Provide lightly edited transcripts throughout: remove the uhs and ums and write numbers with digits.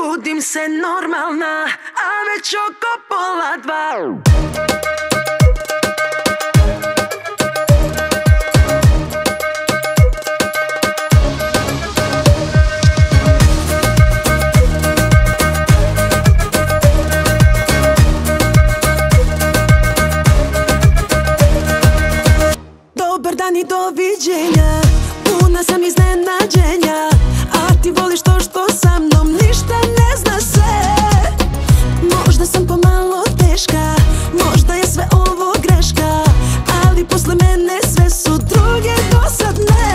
Probudim se normalna, a već oko pola dva. Dobar dan i doviđenja, puna sam iznenađenja, a ti voliš to što sa mnom ništa ne zna se. Možda sam pomalo teška, možda je sve ovo greška, ali posle mene sve su druge dosadne.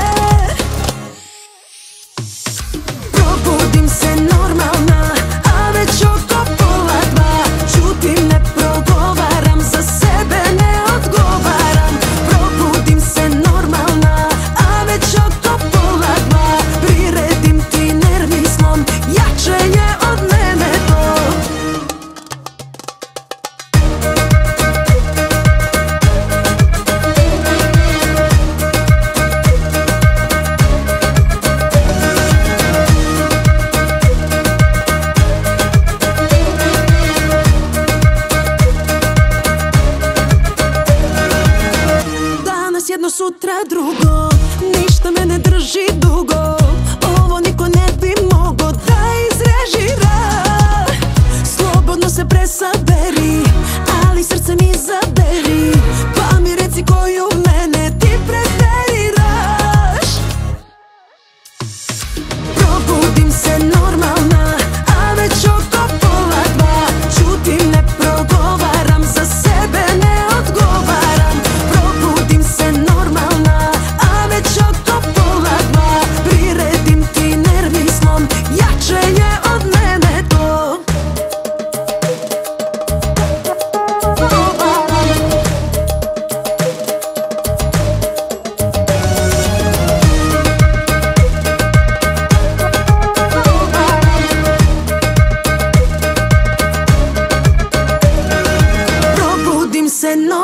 Probudim se normalna, a već oko pola dva. Ćutim, ne progovaram, za sebe ne odgovaram. Probudim se normalna, a već oko pola dva. Priredim ti nervni slom, jače je od mene to. Danas jedno, sutra drugo, ništa me ne drži dugo. Ovo niko ne bi mogo da izrežira. Slobodno se presaberi, ali srce mi zaberi, pa mi reci koju mene ti preferiraš. Probudim se normalna, a već oko pola dva. Ćutim, ne progovaram, za sebe ne odgovaram. Probudim se normalna, a već oko pola dva. Priredim ti nervni slom, jače je od mene to. Probudim se normalna.